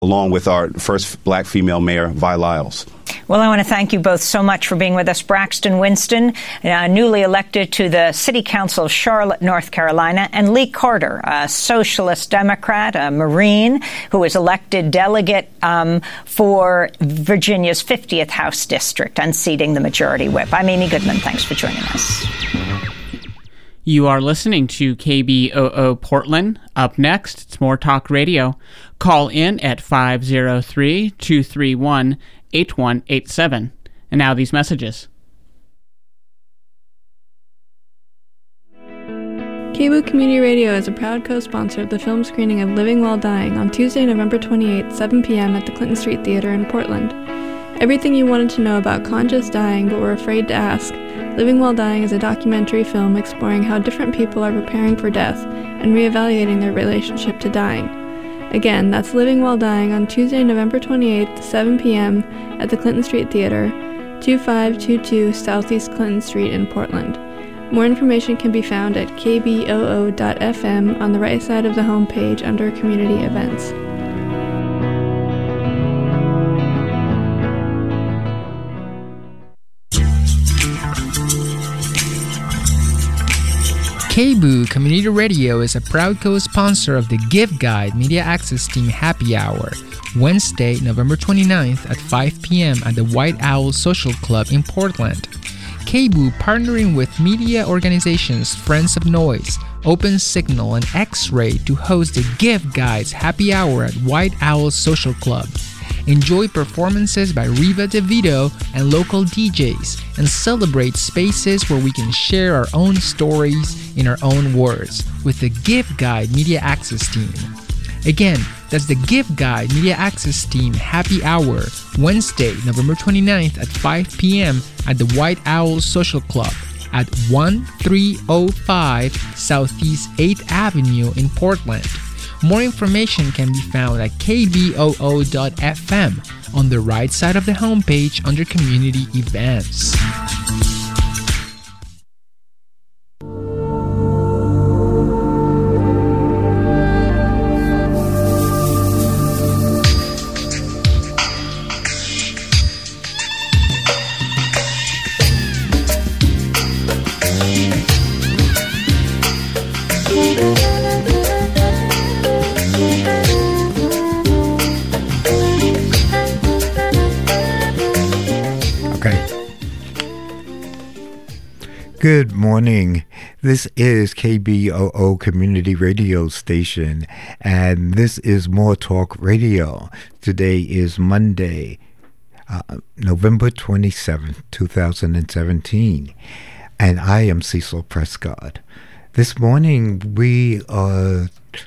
along with our first black female mayor, Vi Lyles. Well, I want to thank you both so much for being with us. Braxton Winston, newly elected to the City Council of Charlotte, North Carolina, and Lee Carter, a socialist Democrat, a Marine, who was elected delegate for Virginia's 50th House District, unseating the majority whip. I'm Amy Goodman. Thanks for joining us. You are listening to KBOO Portland. Up next, it's More Talk Radio. Call in at 503-231-8187. And now these messages. KBOO Community Radio is a proud co-sponsor of the film screening of Living While Dying on Tuesday, November 28th, 7 p.m. at the Clinton Street Theater in Portland. Everything you wanted to know about conscious dying but were afraid to ask, Living While Dying is a documentary film exploring how different people are preparing for death and reevaluating their relationship to dying. Again, that's Living While Dying on Tuesday, November 28th, 7 p.m. at the Clinton Street Theater, 2522 Southeast Clinton Street in Portland. More information can be found at kboo.fm on the right side of the homepage under Community Events. KBOO Community Radio is a proud co-sponsor of the Give Guide Media Access Team Happy Hour, Wednesday, November 29th at 5 p.m. at the White Owl Social Club in Portland. KBOO partnering with media organizations Friends of Noise, Open Signal, and X-Ray to host the Give Guides Happy Hour at White Owl Social Club. Enjoy performances by Riva DeVito and local DJs, and celebrate spaces where we can share our own stories in our own words with the Give Guide Media Access Team. Again, that's the Give Guide Media Access Team Happy Hour, Wednesday, November 29th at 5 p.m. at the White Owl Social Club at 1305 Southeast 8th Avenue in Portland. More information can be found at kboo.fm on the right side of the homepage under Community Events. Good morning. This is KBOO Community Radio Station, and this is More Talk Radio. Today is Monday, November 27th, 2017, and I am Cecil Prescott. This morning we are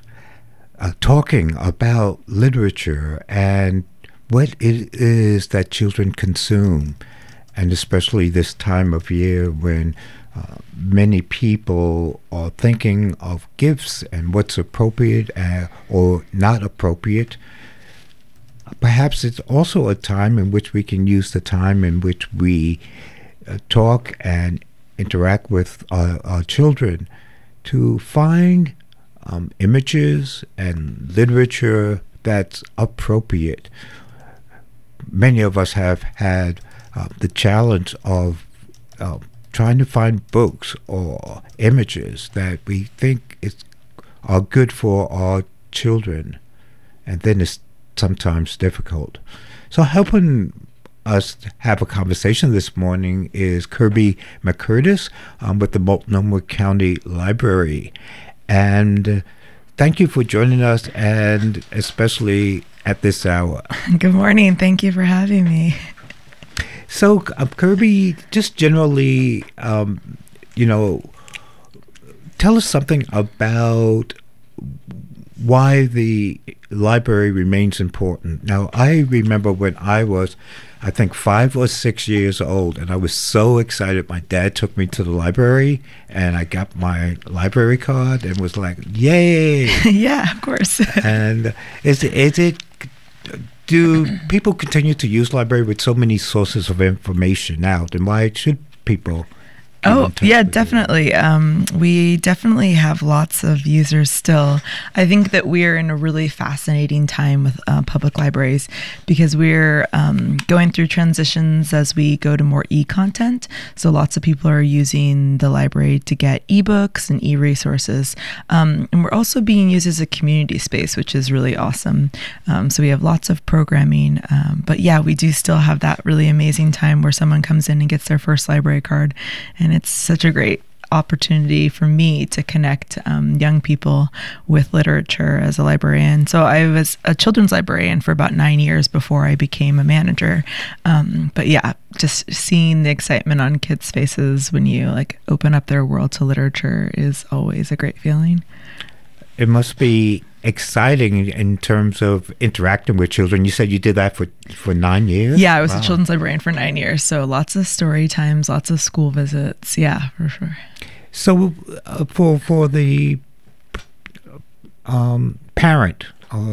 talking about literature and what it is that children consume, and especially this time of year when many people are thinking of gifts and what's appropriate or not appropriate. Perhaps it's also a time in which we can use the time in which we talk and interact with our children to find images and literature that's appropriate. Many of us have had the challenge of trying to find books or images that we think are good for our children, and then it's sometimes difficult. So helping us have a conversation this morning is Kirby McCurtis with the Multnomah County Library. And thank you for joining us, and especially at this hour. Good morning. Thank you for having me. So, Kirby, just generally, tell us something about why the library remains important. Now, I remember when I was, I think, 5 or 6 years old, and I was so excited. My dad took me to the library, and I got my library card and was like, yay! Yeah, of course. And do people continue to use library with so many sources of information now? Then why should people in touch yeah, with definitely. We definitely have lots of users still. I think that we're in a really fascinating time with public libraries because we're going through transitions as we go to more e-content. So lots of people are using the library to get ebooks and e-resources. And we're also being used as a community space, which is really awesome. So we have lots of programming. But yeah, we do still have that really amazing time where someone comes in and gets their first library card. And it's such a great opportunity for me to connect young people with literature as a librarian. So I was a children's librarian for about 9 years before I became a manager. But yeah, just seeing the excitement on kids' faces when you like open up their world to literature is always a great feeling. It must be exciting in terms of interacting with children. You said you did that for 9 years? Yeah, I was a children's librarian for 9 years. So lots of story times, lots of school visits. Yeah, for sure. So for the parent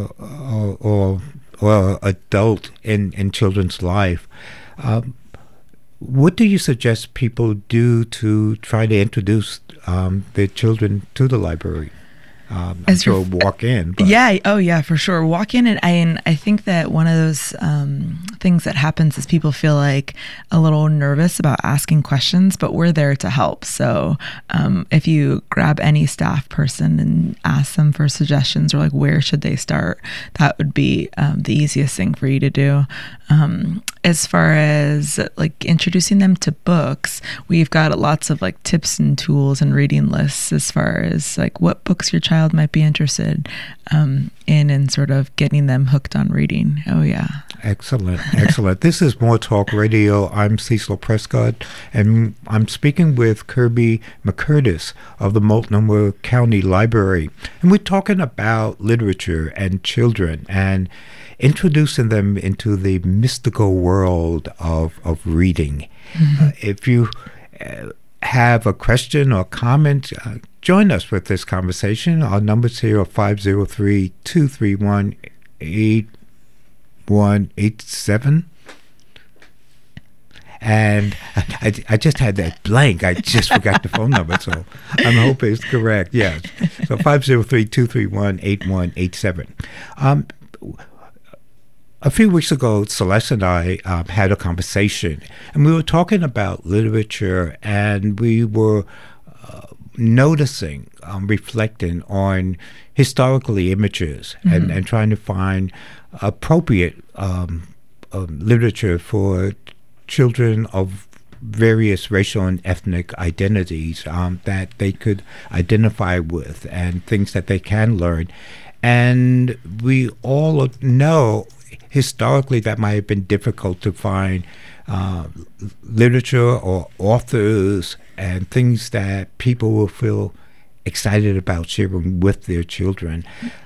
or adult in children's life, what do you suggest people do to try to introduce their children to the library? As you walk in. But. Yeah. Oh, yeah, for sure. Walk in, and I think that one of those things that happens is people feel like a little nervous about asking questions, but we're there to help. So if you grab any staff person and ask them for suggestions or like where should they start, that would be the easiest thing for you to do. As far as like introducing them to books, we've got lots of like tips and tools and reading lists as far as like what books your child might be interested in and sort of getting them hooked on reading. Oh, yeah. Excellent. Excellent. This is More Talk Radio. I'm Cecil Prescott, and I'm speaking with Kirby McCurtis of the Multnomah County Library. And we're talking about literature and children and introducing them into the mystical world of reading. Mm-hmm. If you have a question or comment, join us with this conversation. Our numbers here are 503-231-8187. And I just had that blank. I just forgot the phone number, so I'm hoping it's correct. Yes. So 503-231-8187. A few weeks ago, Celeste and I had a conversation, and we were talking about literature, and we were noticing, reflecting on historical images, mm-hmm. and trying to find appropriate literature for children of various racial and ethnic identities that they could identify with and things that they can learn. And we all know historically that might have been difficult to find literature or authors and things that people will feel excited about sharing with their children.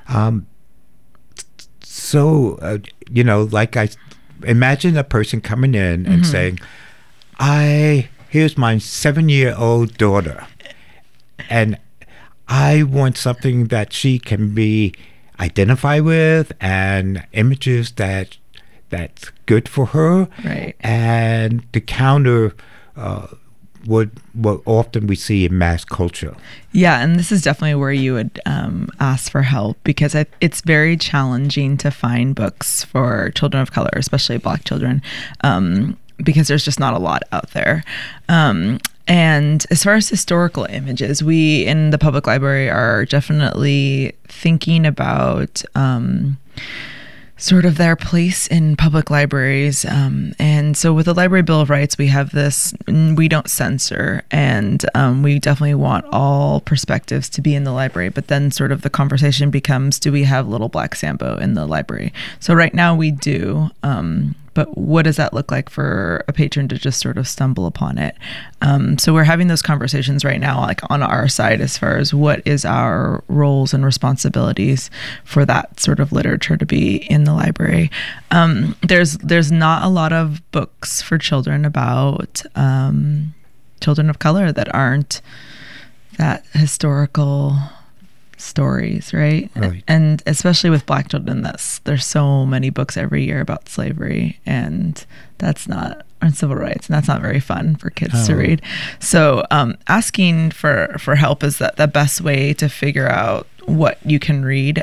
Like I imagine a person coming in mm-hmm. and saying, here's my 7-year-old daughter, and I want something that she can be identify with and images that's good for her, right? And to counter what often we see in mass culture. Yeah, and this is definitely where you would ask for help, because it's very challenging to find books for children of color, especially Black children, because there's just not a lot out there. And as far as historical images, we in the public library are definitely thinking about sort of their place in public libraries. And so with the Library Bill of Rights, we have this, we don't censor, and we definitely want all perspectives to be in the library. But then sort of the conversation becomes, do we have Little Black Sambo in the library? So right now we do. But what does that look like for a patron to just sort of stumble upon it? So we're having those conversations right now, like on our side, as far as what is our roles and responsibilities for that sort of literature to be in the library. There's not a lot of books for children about children of color that aren't that historical stories, right? And especially with Black children, there's so many books every year about slavery, and that's not on civil rights, and that's not very fun for kids to read. So asking for help is the best way to figure out what you can read.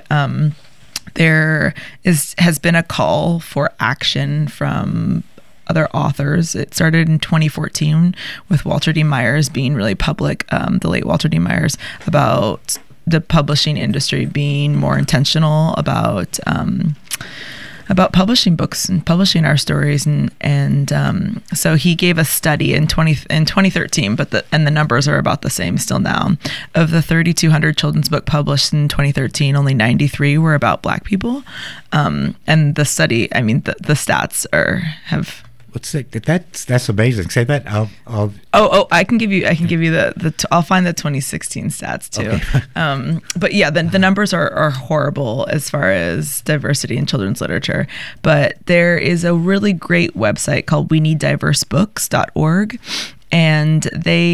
There has been a call for action from other authors. It started in 2014 with Walter D. Myers being really public, the late Walter D. Myers, about the publishing industry being more intentional about publishing books and publishing our stories, and so he gave a study in 2013, but the numbers are about the same still now. Of the 3,200 children's book published in 2013, only 93 were about Black people, and the study, I mean, the stats have. That's amazing. Say that. I can give you I'll find the 2016 stats too. Okay. But yeah, the numbers are horrible as far as diversity in children's literature. But there is a really great website called WeNeedDiverseBooks.org, and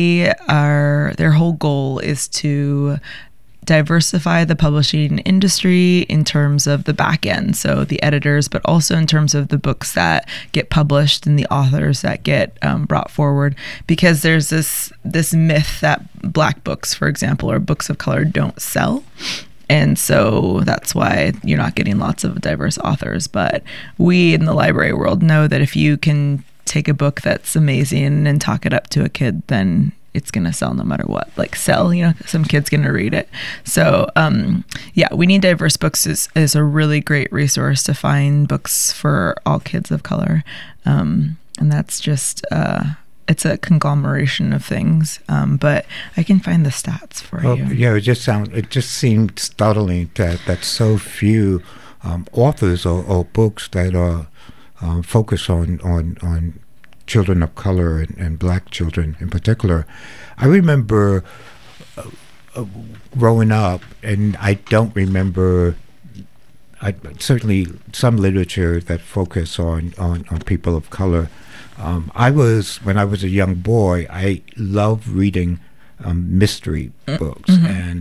their whole goal is to diversify the publishing industry in terms of the back end, so the editors, but also in terms of the books that get published and the authors that get brought forward, because there's this myth that Black books, for example, or books of color don't sell. And so that's why you're not getting lots of diverse authors. But we in the library world know that if you can take a book that's amazing and talk it up to a kid, then it's going to sell no matter what. Like sell, some kid's going to read it. So We Need Diverse Books is a really great resource to find books for all kids of color. And that's just, it's a conglomeration of things. But I can find the stats for you. Yeah, it just seemed startling that so few authors or books that are focused on children of color and Black children in particular. I remember growing up, and I don't remember certainly some literature that focused on people of color. When I was a young boy, I loved reading mystery books, and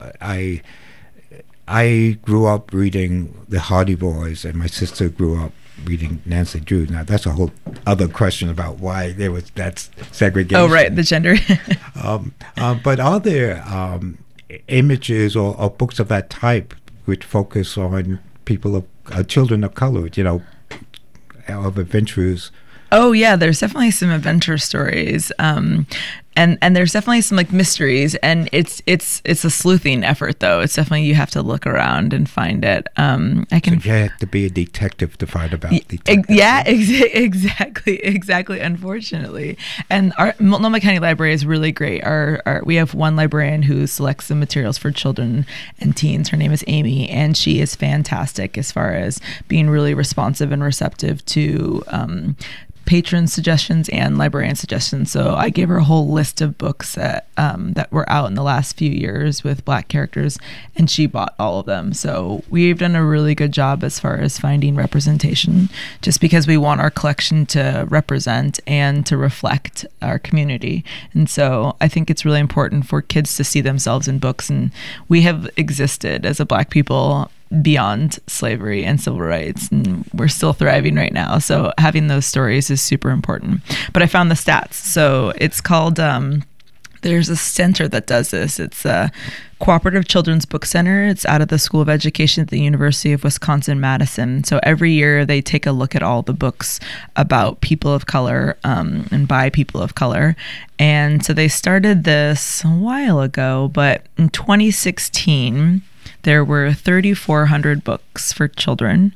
I grew up reading the Hardy Boys, and my sister grew up reading Nancy Drew. Now that's a whole other question about why there was that segregation. Oh, right, the gender. But are there images or books of that type which focus on people of children of color, of adventures? Oh yeah, there's definitely some adventure stories, and there's definitely some like mysteries, and it's a sleuthing effort though. It's definitely, you have to look around and find it. You have to be a detective to find about detectives. Yeah, exactly. Unfortunately, and our Multnomah County Library is really great. We have one librarian who selects the materials for children and teens. Her name is Amy, and she is fantastic as far as being really responsive and receptive to patron suggestions and librarian suggestions. So I gave her a whole list of books that were out in the last few years with Black characters, and she bought all of them. So we've done a really good job as far as finding representation, just because we want our collection to represent and to reflect our community. And so I think it's really important for kids to see themselves in books, and we have existed as a Black people beyond slavery and civil rights, and we're still thriving right now. So having those stories is super important. But I found the stats. So it's called, there's a center that does this. It's a Cooperative Children's Book Center. It's out of the School of Education at the University of Wisconsin-Madison. So every year they take a look at all the books about people of color and by people of color. And so they started this a while ago, but in 2016, there were 3,400 books for children,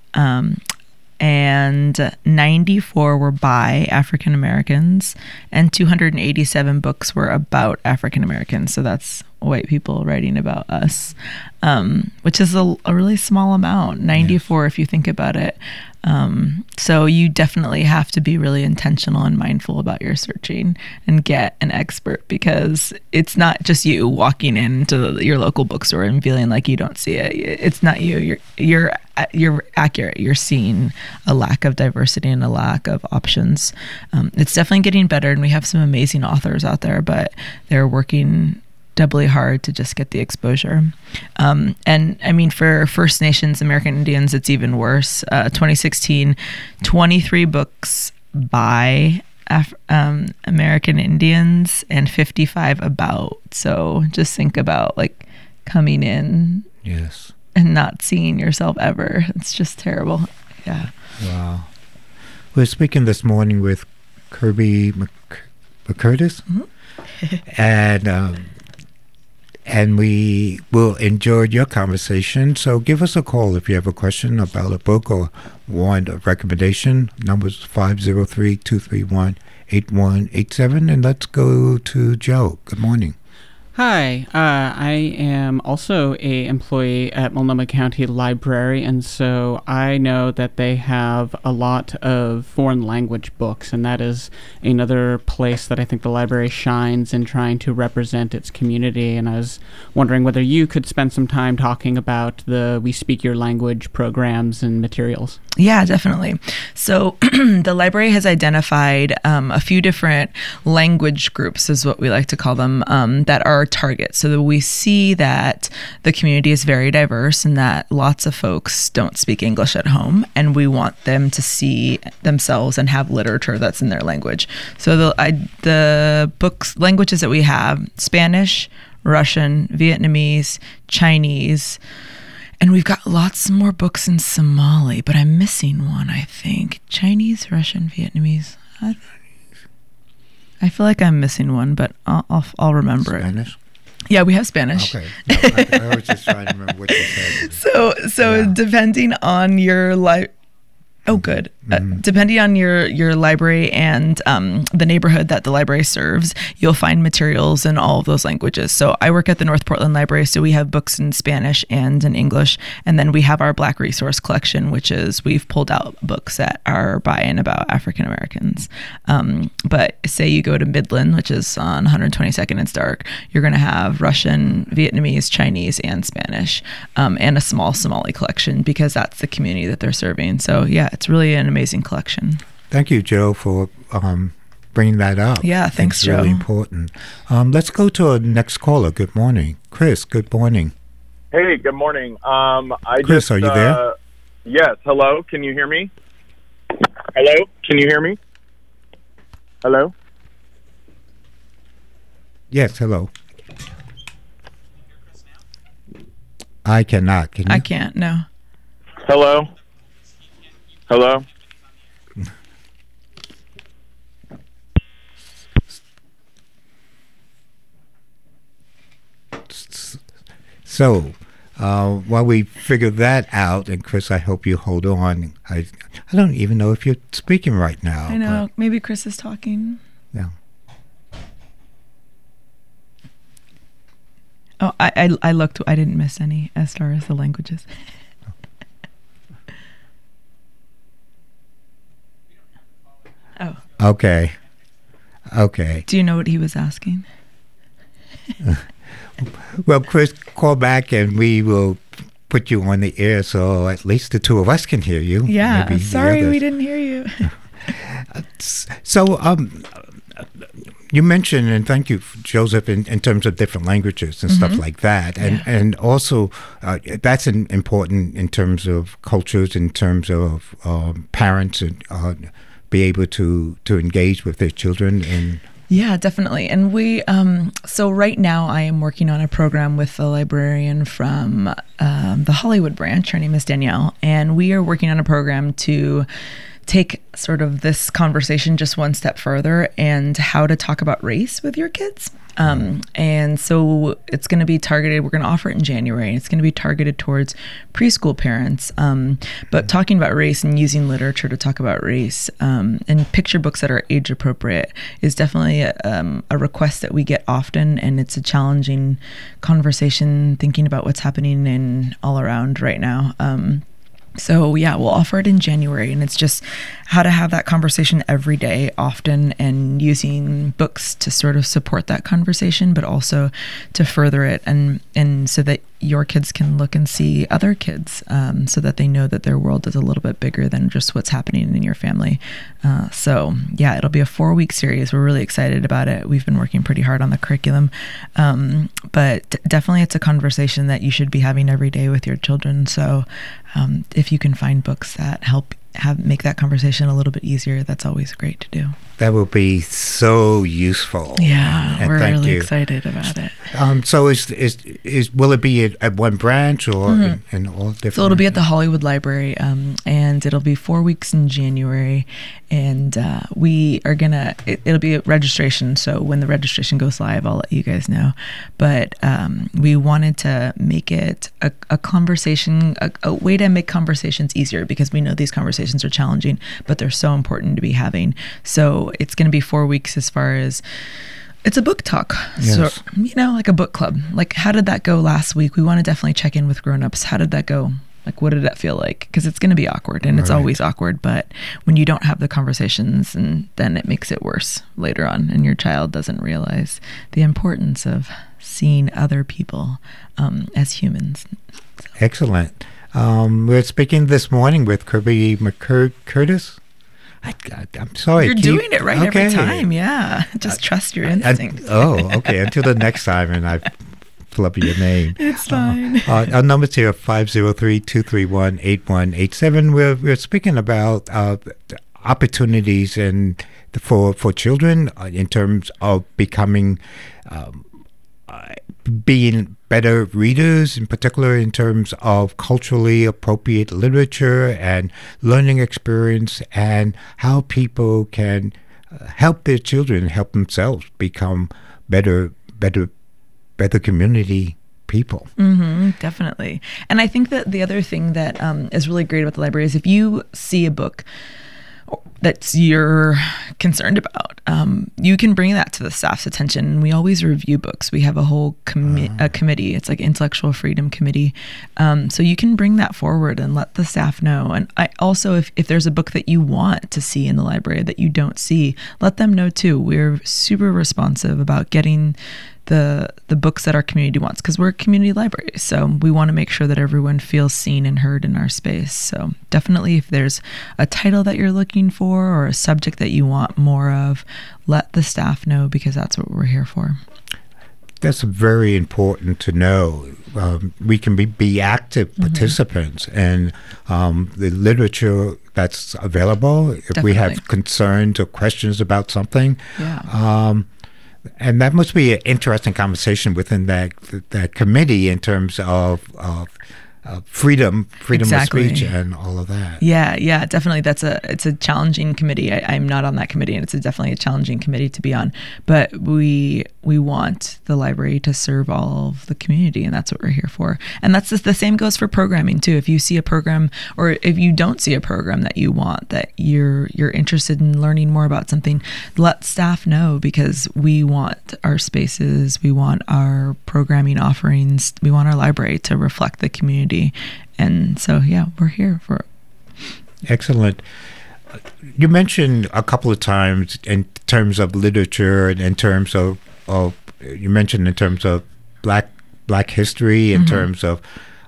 and 94 were by African Americans, and 287 books were about African Americans. So that's white people writing about us, which is a really small amount, 94 if you think about it. So you definitely have to be really intentional and mindful about your searching and get an expert, because it's not just you walking into your local bookstore and feeling like you don't see it. It's not you. You're accurate. You're seeing a lack of diversity and a lack of options. It's definitely getting better, and we have some amazing authors out there, but they're working doubly hard to just get the exposure. And I mean, for First Nations American Indians, it's even worse. 2016, 23 books by American Indians and 55 about. So just think about like coming in and not seeing yourself ever. It's just terrible. Yeah. Wow. We're speaking this morning with Kirby McCurtis, and we will enjoy your conversation. So give us a call if you have a question about a book or want a recommendation. Number's 503-231-8187. And let's go to Joe. Good morning. Hi, I am also a employee at Multnomah County Library, and so I know that they have a lot of foreign language books, and that is another place that I think the library shines in trying to represent its community. And I was wondering whether you could spend some time talking about the We Speak Your Language programs and materials. Yeah, definitely. So the library has identified a few different language groups, is what we like to call them, that are targets. So that we see that the community is very diverse and that lots of folks don't speak English at home, and we want them to see themselves and have literature that's in their language. So the books, languages that we have: Spanish, Russian, Vietnamese, Chinese, and we've got lots more books in Somali, but I'm missing one, I think. Chinese, Russian, Vietnamese. I feel like I'm missing one, but I'll remember Spanish? it. Yeah, we have Spanish. Okay. No, I was just trying to remember what you said. So depending on your good. Depending on your library and the neighborhood that the library serves, you'll find materials in all of those languages. So I work at the North Portland Library, so we have books in Spanish and in English. And then we have our Black Resource Collection, which is we've pulled out books that are by and about African Americans. But say you go to Midland, which is on 122nd and Stark, you're going to have Russian, Vietnamese, Chinese, and Spanish, and a small Somali collection because that's the community that they're serving. So yeah, it's really an amazing collection. Thank you, Joe, for bringing that up. Yeah, thanks, it's Joe. Really important. Let's go to our next caller. Good morning, Chris. Good morning. Hey, good morning. Chris, are you there? Yes. Hello. Can you hear me? Hello. Can you hear me? Hello. Yes. Hello. I cannot. Can you? I can't. No. Hello. Hello. So, while we figure that out, and Chris, I hope you hold on. I don't even know if you're speaking right now. I know. Maybe Chris is talking. Yeah. Oh, I looked. I didn't miss any as far as the languages. Oh. Okay. Do you know what he was asking? Well, Chris, call back and we will put you on the air so at least the two of us can hear you. Yeah. Maybe Sorry, we didn't hear you. So, you mentioned, and thank you, Joseph, in terms of different languages and stuff like that. And also, that's important in terms of cultures, in terms of parents and be able to engage with their children. And yeah, definitely. And we, so right now I am working on a program with a librarian from the Hollywood branch. Her name is Danielle. And we are working on a program to take sort of this conversation just one step further and how to talk about race with your kids. And so it's going to be targeted. We're going to offer it in January. It's going to be targeted towards preschool parents. But talking about race and using literature to talk about race and picture books that are age appropriate is definitely a request that we get often. And it's a challenging conversation thinking about what's happening in all around right now. So yeah, we'll offer it in January, and it's just how to have that conversation every day, often, and using books to sort of support that conversation, but also to further it, and so that your kids can look and see other kids, so that they know that their world is a little bit bigger than just what's happening in your family. So yeah, it'll be a 4-week series. We're really excited about it. We've been working pretty hard on the curriculum, but definitely it's a conversation that you should be having every day with your children. So if you can find books that help make that conversation a little bit easier, that's always great to do. That will be so useful. Yeah, and we're thank really you. excited about it. So will it be at one branch or in all different? So it'll be at the Hollywood Library, and it'll be 4 weeks in January, and we are gonna. It'll be a registration. So when the registration goes live, I'll let you guys know. But we wanted to make it a conversation, a way to make conversations easier, because we know these conversations are challenging, but they're so important to be having. So it's going to be 4 weeks as far as it's a book talk. Yes. So, like a book club. Like, how did that go last week? We want to definitely check in with grown-ups. How did that go? Like, what did that feel like? Because it's going to be awkward, and it's always awkward. But when you don't have the conversations, and then it makes it worse later on, and your child doesn't realize the importance of seeing other people as humans. So. Excellent. We're speaking this morning with Kirby McCurtis. I'm sorry. You're doing it right every time. Yeah. Just trust your instincts. Okay. Until the next time, and I flub your name. It's fine. Our numbers here are 503-231-8187. We're speaking about opportunities for children in terms of becoming being better readers, in particular in terms of culturally appropriate literature and learning experience, and how people can help their children help themselves become better community people. Definitely. And I think that the other thing that is really great about the library is if you see a book that you're concerned about, you can bring that to the staff's attention. We always review books. We have a whole committee. It's like Intellectual Freedom Committee. So you can bring that forward and let the staff know. And I also, if there's a book that you want to see in the library that you don't see, let them know too. We're super responsive about getting the books that our community wants, because we're a community library, so we want to make sure that everyone feels seen and heard in our space. So definitely, if there's a title that you're looking for or a subject that you want more of, let the staff know, because that's what we're here for. That's very important to know. We can be active participants in the literature that's available. If Definitely. We have concerns or questions about something. Yeah. And that must be an interesting conversation within that committee in terms of freedom Exactly. of speech and all of that. Yeah, definitely. It's a challenging committee. I'm not on that committee, and it's definitely a challenging committee to be on. But we want the library to serve all of the community, and that's what we're here for. And that's the same goes for programming too. If you see a program, or if you don't see a program that you want, that you're interested in learning more about something, let staff know, because we want our spaces, we want our programming offerings, we want our library to reflect the community. And so, yeah, we're here for it. Excellent. You mentioned a couple of times in terms of literature and in terms of you mentioned in terms of black history, in terms of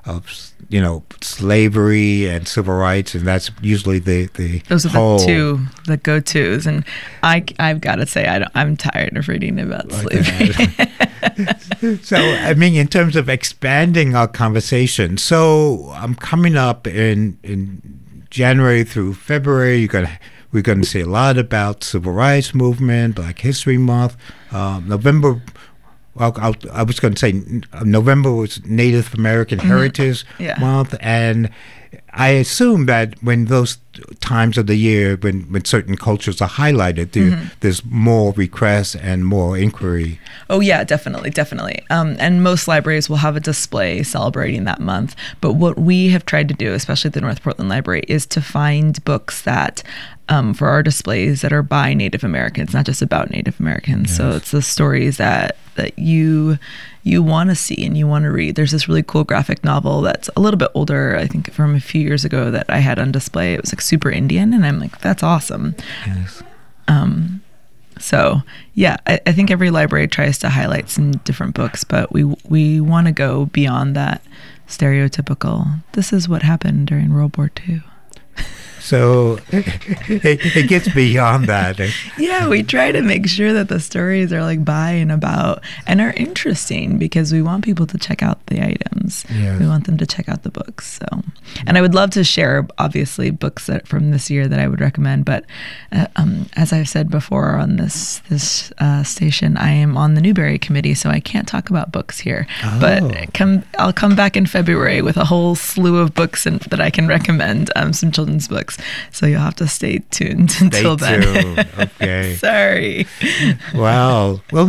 slavery and civil rights, and that's usually the those are whole, the go-tos. And I've got to say, I'm tired of reading about slavery. So, I mean, in terms of expanding our conversation, so I'm coming up in January through February. We're going to see a lot about civil rights movement, Black History Month, November. Well, I was going to say November was Native American Heritage Month, and I assume that when those times of the year, when certain cultures are highlighted, there's more requests and more inquiry. Oh yeah, definitely. And most libraries will have a display celebrating that month. But what we have tried to do, especially at the North Portland Library, is to find books that for our displays that are by Native Americans, not just about Native Americans. Yes. So it's the stories that you want to see and you want to read. There's this really cool graphic novel that's a little bit older, I think from a few years ago, that I had on display. It was like super Indian, and I'm like, that's awesome. Yes. So, yeah, I think every library tries to highlight some different books, but we want to go beyond that stereotypical, this is what happened during World War II. So it gets beyond that. Yeah, we try to make sure that the stories are like by and about and are interesting because we want people to check out the items. Yes. We want them to check out the books. So, and I would love to share, obviously, books from this year that I would recommend. But as I've said before on this station, I am on the Newbery Committee, so I can't talk about books here. Oh. But I'll come back in February with a whole slew of books that I can recommend, some children's books. So you'll have to stay tuned until then. Okay. Sorry. Wow. Well,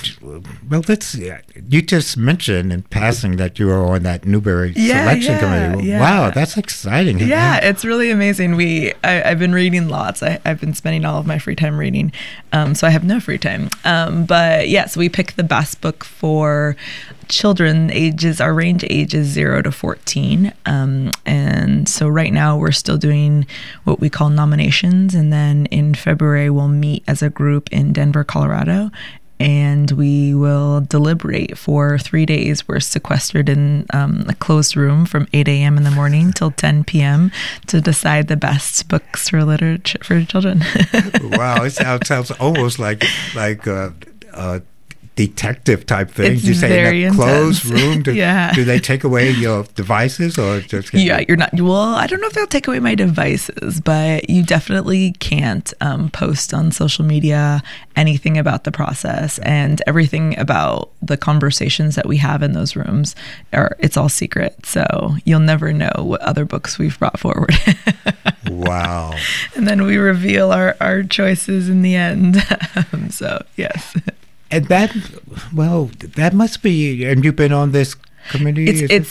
you just mentioned in passing that you were on that Newbery selection committee. Yeah. Wow, that's exciting. Yeah, it's really amazing. I've been reading lots. I've been spending all of my free time reading, so I have no free time. But yes, we picked the best book for children our range ages 0 to 14. And so right now we're still doing what we call nominations. And then in February, we'll meet as a group in Denver, Colorado. And we will deliberate for 3 days. We're sequestered in a closed room from 8 a.m. in the morning till 10 p.m. to decide the best books for literature for children. Wow, it sounds almost like a detective type thing. It's you say very in a closed room. Yeah. Do they take away your devices or just? Yeah, you're not. Well, I don't know if they'll take away my devices, but you definitely can't post on social media anything about the process, and everything about the conversations that we have in those rooms it's all secret. So you'll never know what other books we've brought forward. Wow. And then we reveal our choices in the end. So yes. And that must be. And you've been on this committee.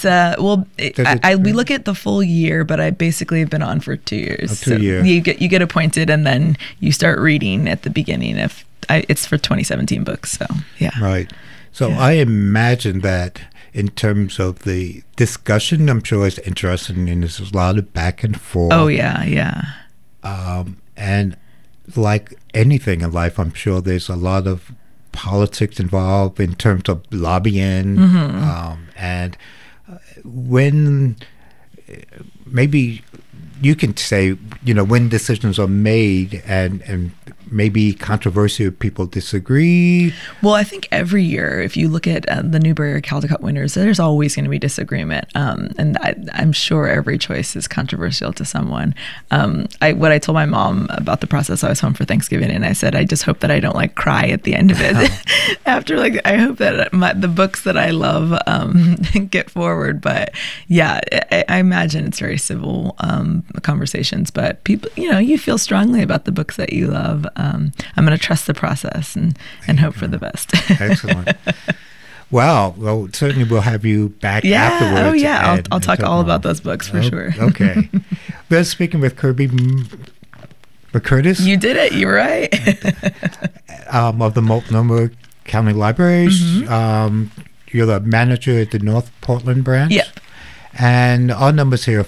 We look at the full year, but I basically have been on for 2 years. 2 years. You get appointed, and then you start reading at the beginning. It's for 2017 books, so yeah. Right. So yeah. I imagine that in terms of the discussion, I'm sure it's interesting, and there's a lot of back and forth. Oh yeah. And like anything in life, I'm sure there's a lot of politics involved in terms of lobbying, and when maybe you can say, when decisions are made and maybe controversial people disagree. Well, I think every year, if you look at the Newbery or Caldecott winners, there's always going to be disagreement. And I'm sure every choice is controversial to someone. What I told my mom about the process, I was home for Thanksgiving, and I said, I just hope that I don't cry at the end of it. After I hope that the books that I love get forward. But yeah, I imagine it's very civil conversations, but people, you feel strongly about the books that you love. I'm going to trust the process and hope for the best. Excellent. Wow. Well, certainly we'll have you back afterwards. Oh, yeah. I'll talk all about those books for sure. Okay. We're speaking with Kirby McCurtis. You did it. You're right. Of the Multnomah County Libraries. Mm-hmm. You're the manager at the North Portland branch. Yep. And our numbers here are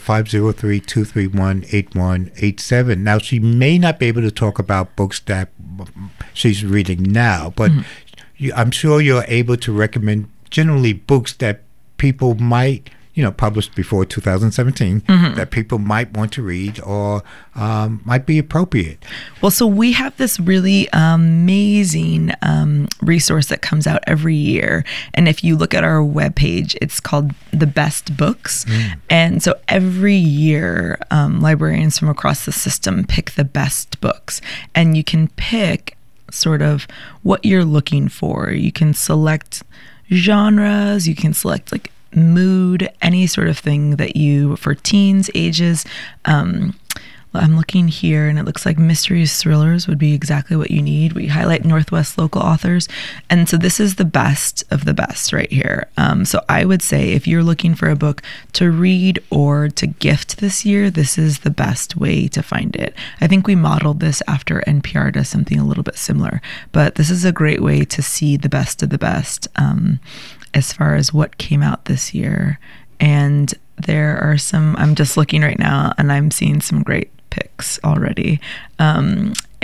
503-231-8187. Now, she may not be able to talk about books that she's reading now, but I'm sure you're able to recommend generally books that people might, published before 2017, that people might want to read or might be appropriate. Well, so we have this really amazing resource that comes out every year. And if you look at our webpage, it's called The Best Books. And so every year, librarians from across the system pick the best books. And you can pick sort of what you're looking for. You can select genres, you can select mood, any sort of thing that for teens ages. I'm looking here, and it looks like mysteries, thrillers would be exactly what you need. We highlight Northwest local authors, and so this is the best of the best right here. So I would say if you're looking for a book to read or to gift this year, this is the best way to find it. I think we modeled this after NPR does something a little bit similar, but this is a great way to see the best of the best as far as what came out this year. And there are some, I'm just looking right now, and I'm seeing some great picks already. And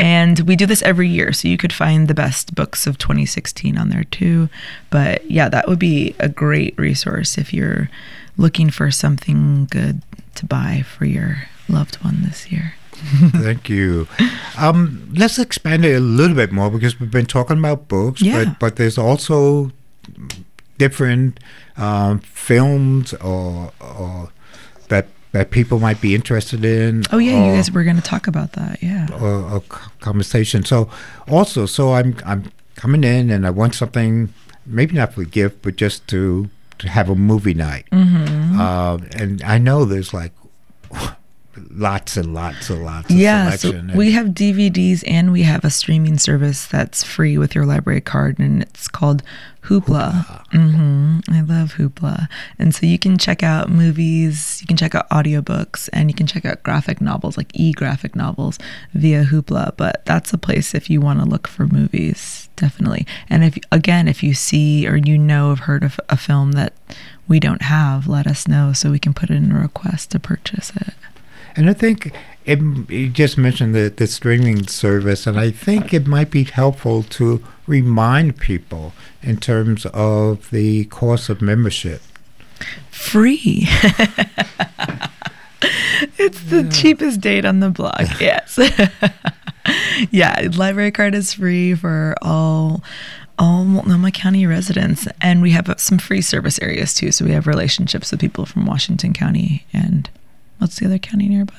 And we do this every year, so you could find the best books of 2016 on there too. But yeah, that would be a great resource if you're looking for something good to buy for your loved one this year. Thank you. Let's expand it a little bit more, because we've been talking about books, but there's also different films or that people might be interested in. Oh yeah, you guys were going to talk about that, yeah. Or conversation. So I'm coming in and I want something, maybe not for a gift, but just to have a movie night. And I know there's like lots and lots of selection. So we have DVDs and we have a streaming service that's free with your library card, and it's called Hoopla. I love Hoopla. And so you can check out movies, you can check out audiobooks, and you can check out graphic novels, like e-graphic novels, via Hoopla. But that's a place if you want to look for movies, definitely. And if you see or have heard of a film that we don't have, let us know so we can put in a request to purchase it. And I think you just mentioned the streaming service, and I think it might be helpful to remind people in terms of the cost of membership. Free. It's the cheapest date on the block, yes. Yeah, library card is free for all Multnomah County residents, and we have some free service areas too, so we have relationships with people from Washington County and what's the other county nearby?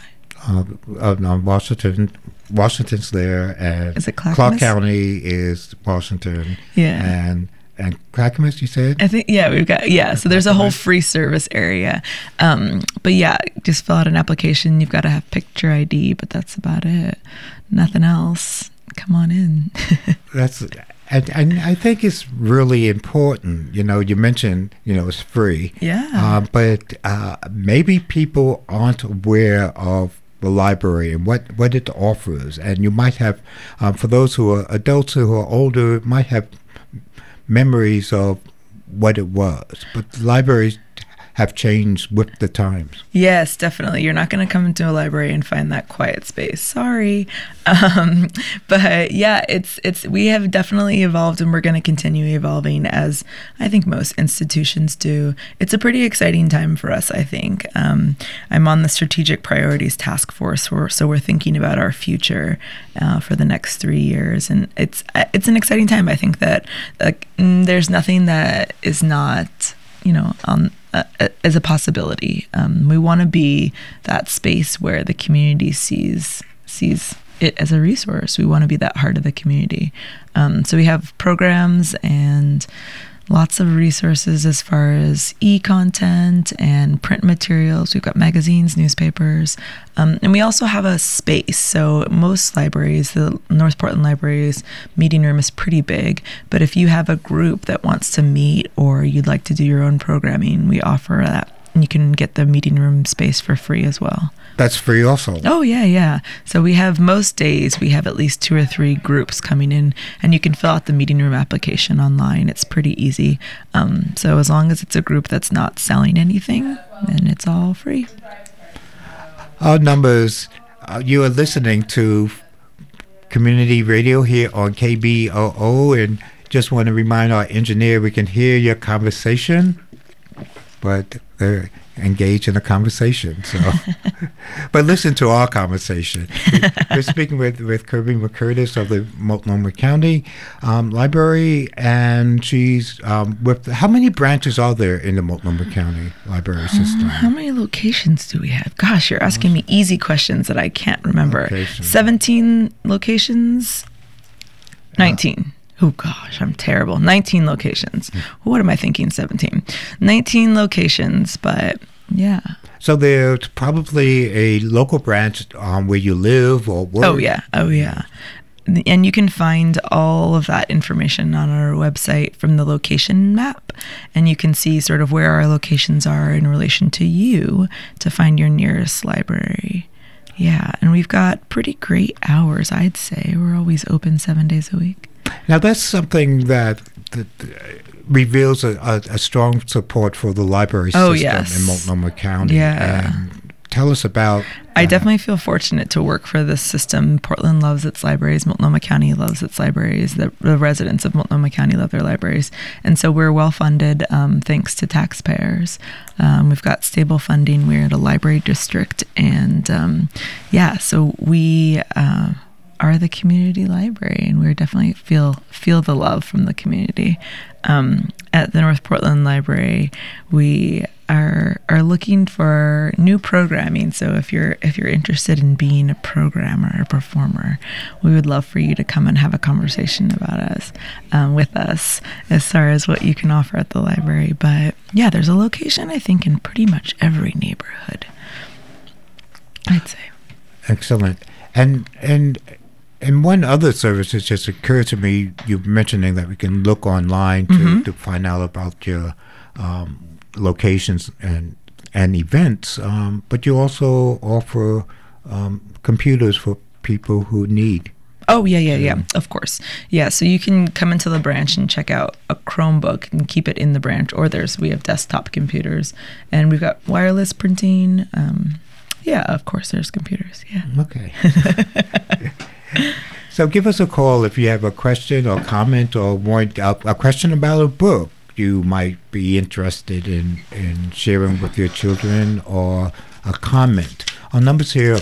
Washington's there, and is it Clackamas? Clark County is Washington. Yeah. And Clackamas, you said? I think, we've got, so there's a whole free service area. But just fill out an application. You've got to have picture ID, but that's about it. Nothing else. Come on in. And I think it's really important. You mentioned, it's free. Yeah. But maybe people aren't aware of the library and what it offers. And you might have, for those who are adults who are older, might have memories of what it was. But libraries have changed with the times. Yes, definitely. You're not going to come into a library and find that quiet space. Sorry. But we have definitely evolved, and we're going to continue evolving, as I think most institutions do. It's a pretty exciting time for us, I think. I'm on the Strategic Priorities Task Force, so we're thinking about our future for the next 3 years. And it's an exciting time. I think that there's nothing that is not, as a possibility. We want to be that space where the community sees it as a resource. We want to be that heart of the community. So we have programs and lots of resources as far as e-content and print materials. We've got magazines, newspapers, and we also have a space. So most libraries, the North Portland Library's meeting room is pretty big, but if you have a group that wants to meet or you'd like to do your own programming, we offer that. And you can get the meeting room space for free as well. That's free also. Oh, yeah. So we have most days, we have at least 2 or 3 groups coming in, and you can fill out the meeting room application online. It's pretty easy. So as long as it's a group that's not selling anything, then it's all free. Our numbers, you are listening to Community Radio here on KBOO, and just want to remind our engineer we can hear your conversation, but they're engaged in a conversation. So, but listen to our conversation. We're speaking with Kirby McCurtis of the Multnomah County Library, and she's with. How many branches are there in the Multnomah County Library system? How many locations do we have? Gosh, you're asking me easy questions that I can't remember. 17 locations. 19. Oh, gosh, I'm terrible. 19 locations. What am I thinking? 17. 19 locations, but yeah. So there's probably a local branch where you live or work. Oh, yeah. And you can find all of that information on our website from the location map. And you can see sort of where our locations are in relation to you to find your nearest library. Yeah, and we've got pretty great hours, I'd say. We're always open 7 days a week. Now, that's something that reveals a strong support for the library system in Multnomah County. Yeah. And tell us about. I definitely feel fortunate to work for this system. Portland loves its libraries. Multnomah County loves its libraries. The residents of Multnomah County love their libraries. And so we're well funded thanks to taxpayers. We've got stable funding. We're at a library district. And so we are the community library, and we definitely feel the love from the community. At the North Portland Library, we are looking for new programming. So if you're interested in being a programmer or performer, we would love for you to come and have a conversation about us with us as far as what you can offer at the library. But yeah, there's a location, I think, in pretty much every neighborhood, I'd say. Excellent. And one other service that just occurred to me, you mentioning that we can look online to find out about your locations and events, but you also offer computers for people who need. Oh, yeah, of course. Yeah, so you can come into the branch and check out a Chromebook and keep it in the branch, or we have desktop computers, and we've got wireless printing. Yeah, of course, there's computers, yeah. Okay. So give us a call if you have a question or comment or want a question about a book you might be interested in sharing with your children, or a comment. Our numbers here are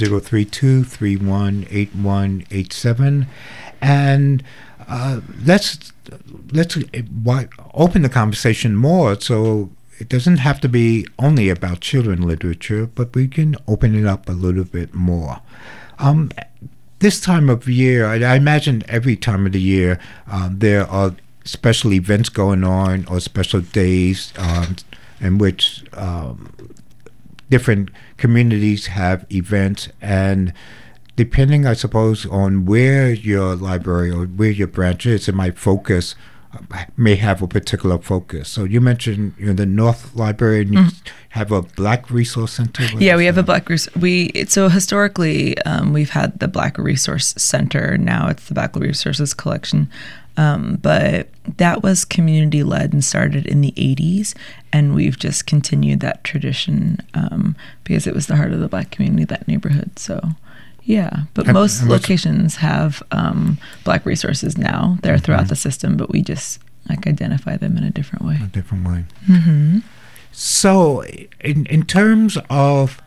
5032-318187. And let's open the conversation more, so it doesn't have to be only about children literature, but we can open it up a little bit more. This time of year, I imagine every time of the year, there are special events going on, or special days in which different communities have events, and depending, I suppose, on where your library or where your branch is, it might may have a particular focus. So you mentioned the North Library, and you have a Black Resource Center. Yeah, we have a Black Resource. So historically, we've had the Black Resource Center. Now it's the Black Resources Collection. But that was community led and started in the 80s, and we've just continued that tradition because it was the heart of the Black community, that neighborhood. So. Yeah, but most locations have Black resources now. They're throughout the system, but we just identify them in a different way. Mm-hmm. So, in terms of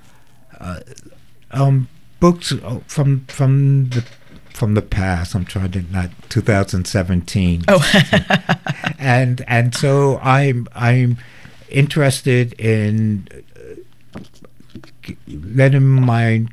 books from the past, I'm trying to not 2017. Oh, and so I'm interested in letting my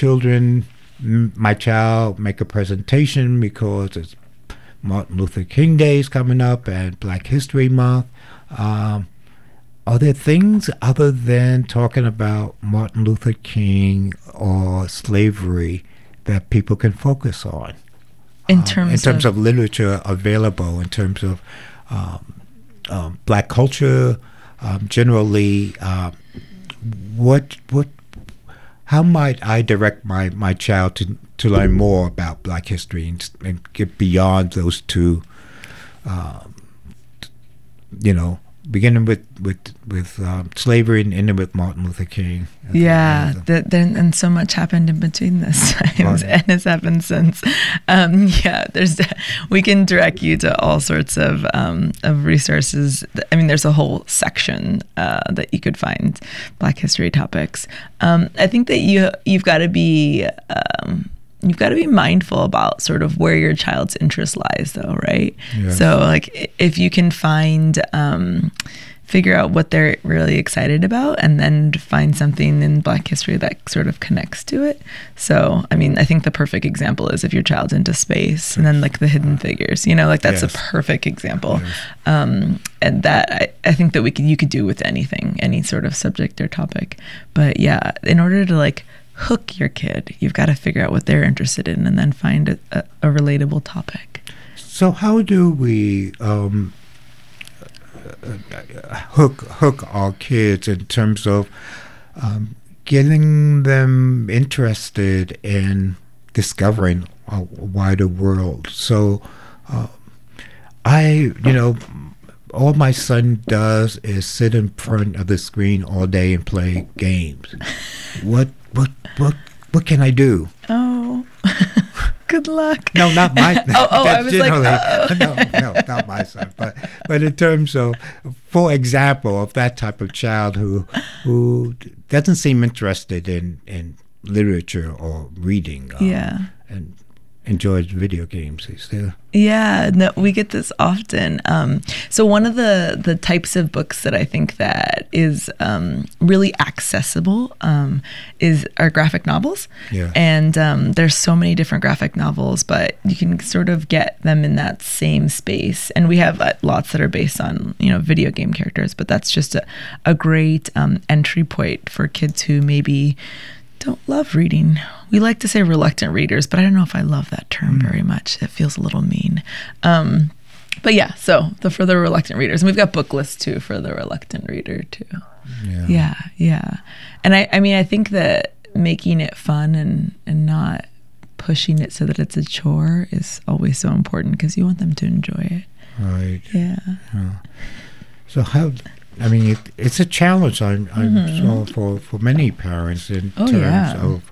child make a presentation, because it's Martin Luther King Day is coming up and Black History Month. Are there things other than talking about Martin Luther King or slavery that people can focus on? In terms of literature available, in terms of Black culture, generally, how might I direct my child to learn more about Black history and get beyond those two, beginning with slavery and ending with Martin Luther King? Yeah, and so much happened in between this times, and has happened since. We can direct you to all sorts of resources. I mean, there's a whole section that you could find Black history topics. I think that you've got to be mindful about sort of where your child's interest lies, though, right? Yes. So, if you can figure out what they're really excited about, and then find something in Black history that sort of connects to it. So, I mean, I think the perfect example is if your child's into space, and then the hidden figures, that's a perfect example. Yes. And that I think that you could do with anything, any sort of subject or topic. But yeah, in order to hook your kid, you've got to figure out what they're interested in, and then find a relatable topic. So how do we hook our kids in terms of getting them interested in discovering a wider world? So all my son does is sit in front of the screen all day and play games. What can I do? Oh, good luck. No, not my. I was generally, like, no, not my son. But in terms of, for example, of that type of child who doesn't seem interested in literature or reading, and enjoys video games, is there? Yeah, no, we get this often. So one of the types of books that I think that is really accessible are graphic novels. Yeah. And there's so many different graphic novels, but you can sort of get them in that same space. And we have lots that are based on, video game characters, but that's just a great entry point for kids who maybe don't love reading. We like to say reluctant readers, but I don't know if I love that term very much. It feels a little mean. But yeah, so for the reluctant readers. And we've got book lists too for the reluctant reader too. Yeah. And I think that making it fun and not pushing it so that it's a chore is always so important because you want them to enjoy it. Right. Yeah. So it's a challenge so for many parents in terms of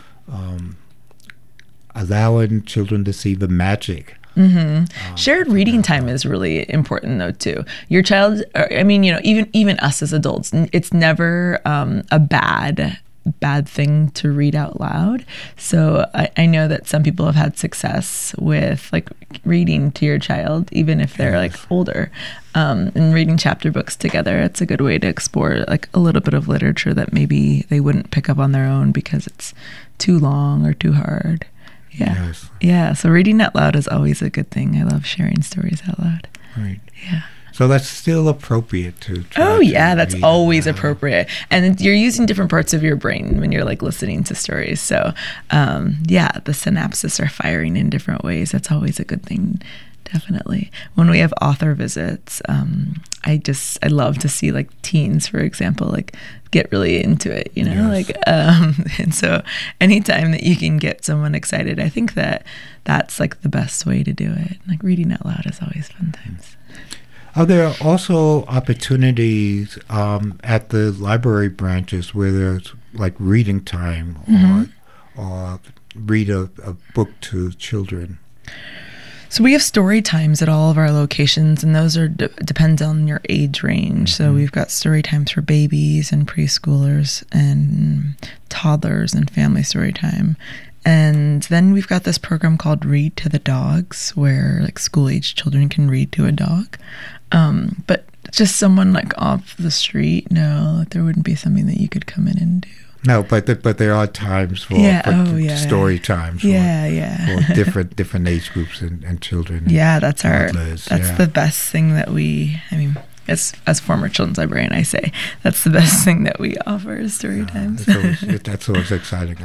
allowing children to see the magic. Shared reading time is really important though too. Your child, even us as adults, it's never a bad thing to read out loud. So I know that some people have had success with like reading to your child, even if they're like older, and reading chapter books together. It's a good way to explore like a little bit of literature that maybe they wouldn't pick up on their own because it's too long or too hard. Yeah. Yes. Yeah. So reading out loud is always a good thing. I love sharing stories out loud. Right. Yeah. So that's still appropriate to try Oh, to yeah, that's read always aloud. appropriate. And you're using different parts of your brain when you're like listening to stories. So, the synapses are firing in different ways. That's always a good thing, definitely. When we have author visits, I love to see like teens, for example, like get really into it, Yes. and so anytime that you can get someone excited, I think that's like the best way to do it. Like reading out loud is always fun times. Are there also opportunities at the library branches where there's like reading time or read a book to children? So we have story times at all of our locations, and those are depends on your age range. So we've got story times for babies and preschoolers and toddlers and family story time. And then we've got this program called Read to the Dogs, where like school-age children can read to a dog. But just someone like off the street, no, there wouldn't be something that you could come in and do. No, but there are times for story times for different age groups and children. Yeah, that's toddlers. the best thing that as former children's librarian, I say that's the best thing that we offer is story times. That's always exciting.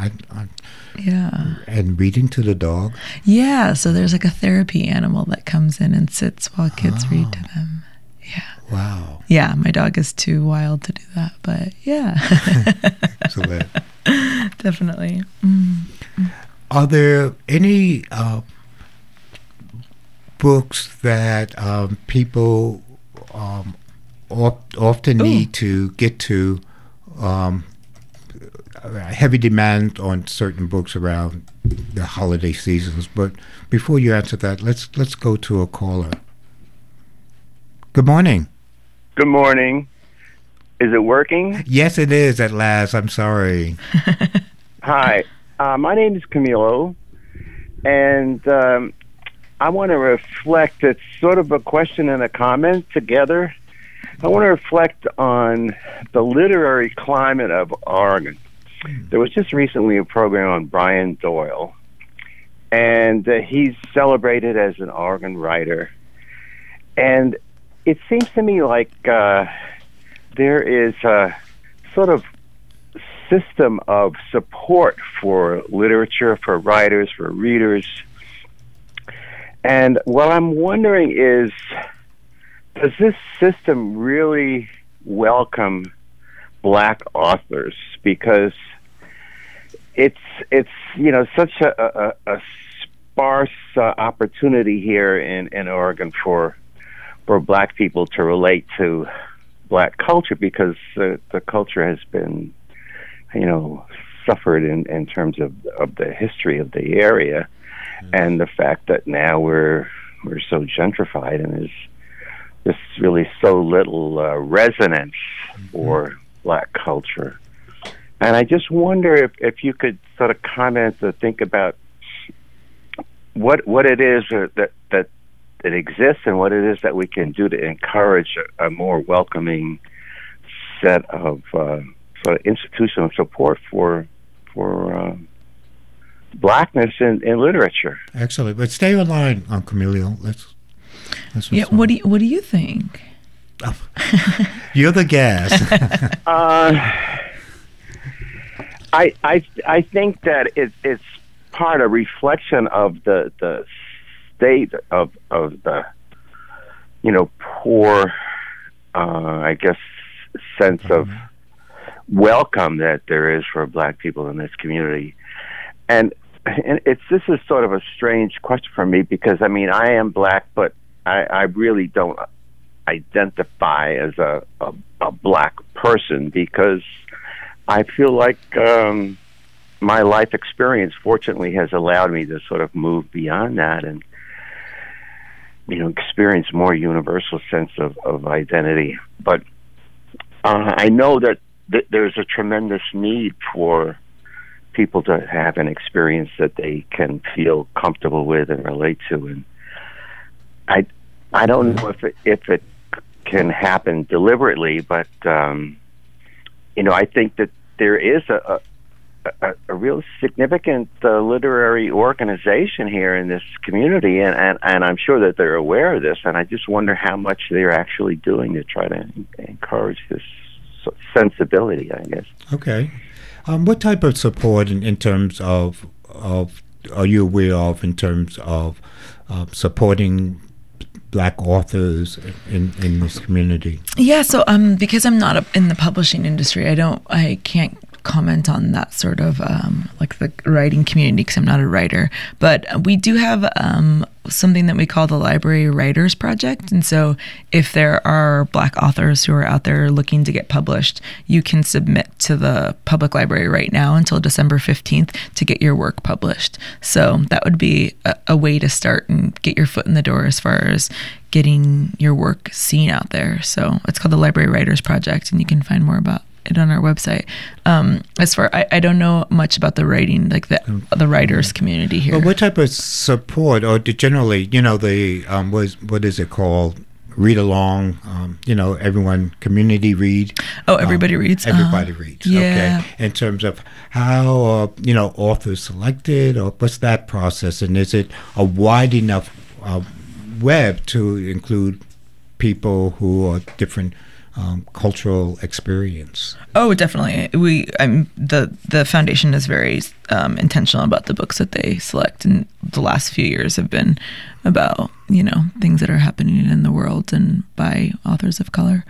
And reading to the dog. Yeah, so there's like a therapy animal that comes in and sits while kids read to them. Yeah. Wow. Yeah, my dog is too wild to do that, but yeah. Excellent. Definitely. Are there any books that people often need to get to? Heavy demand on certain books around the holiday seasons, but before you answer that, let's go to a caller. Good morning. Good morning. Is it working? Yes, it is at last. I'm sorry. Hi. My name is Camilo, and I want to reflect. It's sort of a question and a comment together. I want to reflect on the literary climate of Oregon. There was just recently a program on Brian Doyle, and he's celebrated as an Oregon writer. And it seems to me like there is a sort of system of support for literature, for writers, for readers. And what I'm wondering is, does this system really welcome Black authors? Because it's such a sparse opportunity here in Oregon for for Black people to relate to Black culture, because the culture has been, suffered in terms of the history of the area, and the fact that now we're so gentrified, and there's just really so little resonance for Black culture. And I just wonder if you could sort of comment or think about what it is that exists, and what it is that we can do to encourage a more welcoming set of sort of institutional support for Blackness in literature. Excellent. But stay online, Camilo. Let's yeah. What do you think? Oh. You're the guest. I think that it's part of reflection of the state of the poor I guess sense of welcome that there is for Black people in this community, and this is sort of a strange question for me, because I am Black, but I really don't identify as a Black person, because I feel like my life experience, fortunately, has allowed me to sort of move beyond that and, experience more universal sense of identity. But I know that there's a tremendous need for people to have an experience that they can feel comfortable with and relate to. And I don't know if it can happen deliberately, but I think that there is a real significant literary organization here in this community, and I'm sure that they're aware of this, and I just wonder how much they're actually doing to try to encourage this sensibility, I guess. Okay. What type of support in terms of are you aware of in terms of supporting Black authors in this community? Yeah, so because I'm not in the publishing industry, I can't comment on that sort of like the writing community, because I'm not a writer. But we do have something that we call the Library Writers Project, and so if there are Black authors who are out there looking to get published, you can submit to the public library right now until December 15th to get your work published. So that would be a way to start and get your foot in the door as far as getting your work seen out there. So it's called the Library Writers Project, and you can find more about it on our website. As far I don't know much about the writing, like the writers community here. Well, what type of support, or generally, the what is it called? Read along, everyone community read. Oh, everybody reads. Everybody reads. Yeah. Okay. In terms of how authors selected, or what's that process, and is it a wide enough web to include people who are different cultural experience? Oh, definitely. The foundation is very intentional about the books that they select, and the last few years have been about things that are happening in the world and by authors of color.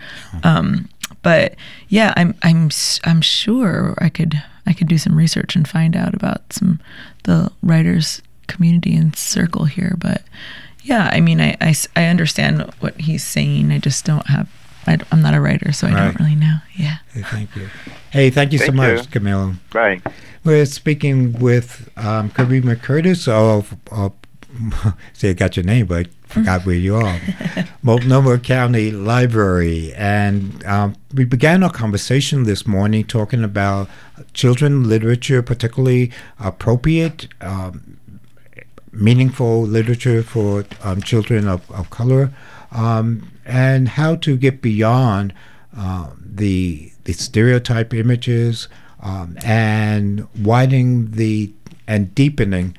But yeah, I'm sure I could do some research and find out about the writers community and circle here. But yeah, I understand what he's saying. I just don't have. I'm not a writer, so I don't really know. Yeah. Hey, thank you. Hey, thank you so much, Camilo. Right. We're speaking with Karima Curtis of say I got your name, but I forgot where you are. Multnomah County Library. And we began our conversation this morning talking about children's literature, particularly appropriate, meaningful literature for children of color. And how to get beyond the stereotype images and widening and deepening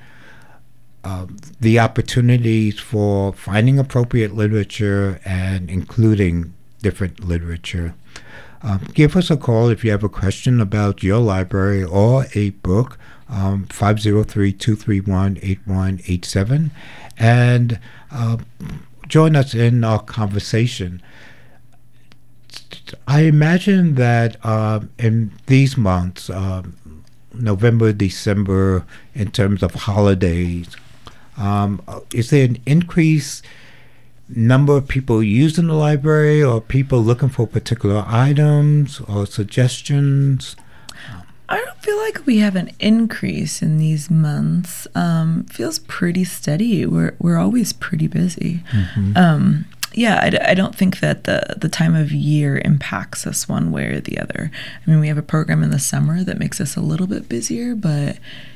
the opportunities for finding appropriate literature and including different literature. Give us a call if you have a question about your library or a book, 503-231-8187, and join us in our conversation. I imagine that in these months, November, December, in terms of holidays, is there an increase number of people using the library, or people looking for particular items or suggestions? I don't feel like we have an increase in these months. Feels pretty steady. We're always pretty busy. I don't think that the time of year impacts us one way or the other. I mean, we have a program in the summer that makes us a little bit busier, but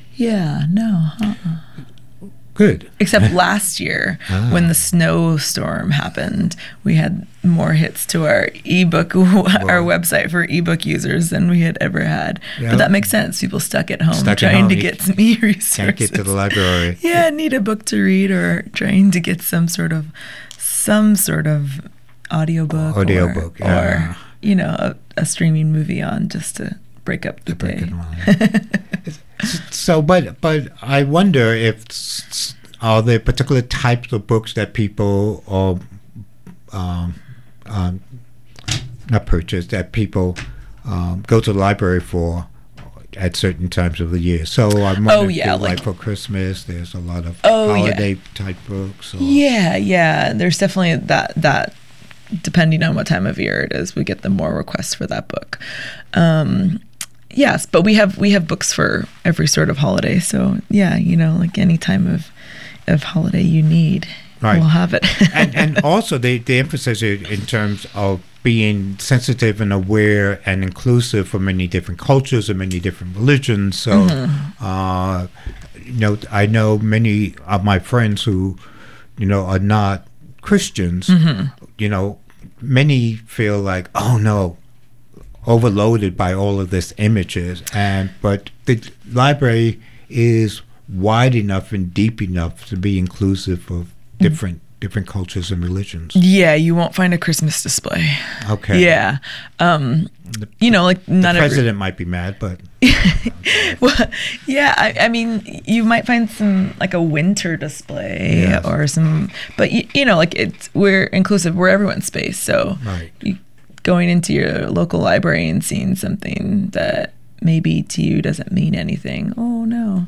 Good. Except last year, when the snowstorm happened, we had more hits to our ebook, our website for ebook users than we had ever had. Yeah. But that makes sense. People stuck at home trying to get some e-resources. Can't get to the library. Yeah, need a book to read, or trying to get some sort of audiobook, or a streaming movie on just to break up the day. So, but I wonder if are there particular types of books that people not purchase, that people go to the library for at certain times of the year. So I'm wondering, like for Christmas, there's a lot of holiday type books. There's definitely that. Depending on what time of year it is, we get the more requests for that book. Yes, but we have books for every sort of holiday. So like any time of holiday you need, we'll have it. and also the emphasis in terms of being sensitive and aware and inclusive for many different cultures and many different religions. So, I know many of my friends who, are not Christians. Many feel like, oh no, overloaded by all of this images, but the library is wide enough and deep enough to be inclusive of different cultures and religions. Yeah, you won't find a Christmas display. Okay. Yeah. Like not the president might be mad, but well, yeah, I mean, you might find some like a winter display or some, but we're inclusive. We're everyone's space, so going into your local library and seeing something that maybe to you doesn't mean anything. Oh no.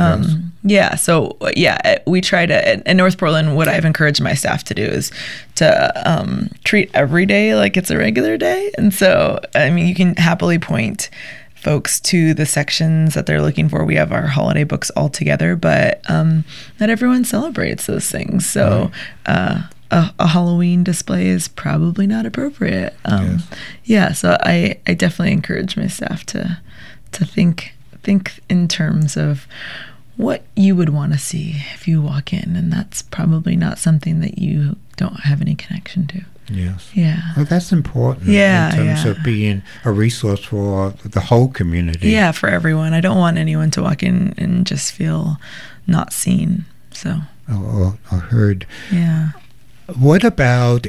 We try to, in North Portland, what I've encouraged my staff to do is to treat every day like it's a regular day. And so, I mean, you can happily point folks to the sections that they're looking for. We have our holiday books all together, but not everyone celebrates those things. So a Halloween display is probably not appropriate. So I definitely encourage my staff to think in terms of what you would want to see if you walk in, and that's probably not something that you don't have any connection to. Yes. Yeah. Well, that's important in terms of being a resource for the whole community. Yeah, for everyone. I don't want anyone to walk in and just feel not seen. So. Or heard. Yeah. What about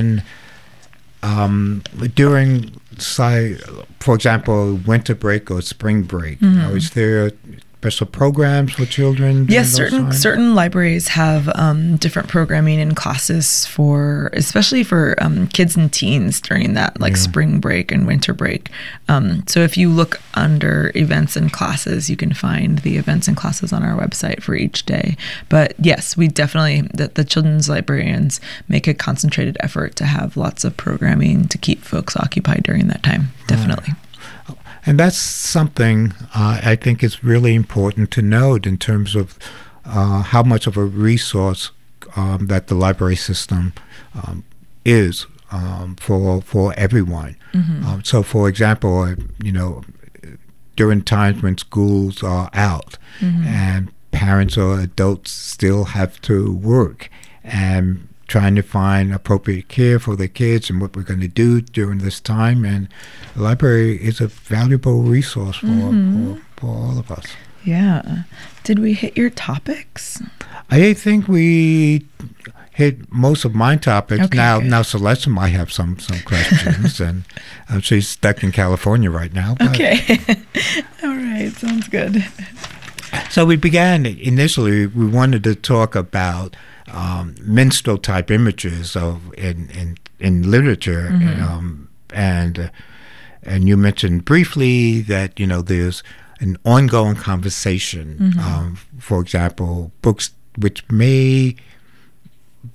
during, for example, winter break or spring break? Is there special programs for children? Yes, certain libraries have different programming and classes especially for kids and teens during that spring break and winter break. So if you look under events and classes, you can find the events and classes on our website for each day. But yes, we definitely, the children's librarians make a concentrated effort to have lots of programming to keep folks occupied during that time. Definitely. And that's something I think is really important to note in terms of how much of a resource that the library system is for everyone. So, for example, during times when schools are out and parents or adults still have to work and trying to find appropriate care for their kids and what we're going to do during this time. And the library is a valuable resource for all of us. Yeah. Did we hit your topics? I think we hit most of my topics. Okay, now Celeste might have some questions, and she's stuck in California right now. Okay. All right. Sounds good. So we began initially, we wanted to talk about minstrel type images in literature, and you mentioned briefly that there's an ongoing conversation. For example, books which may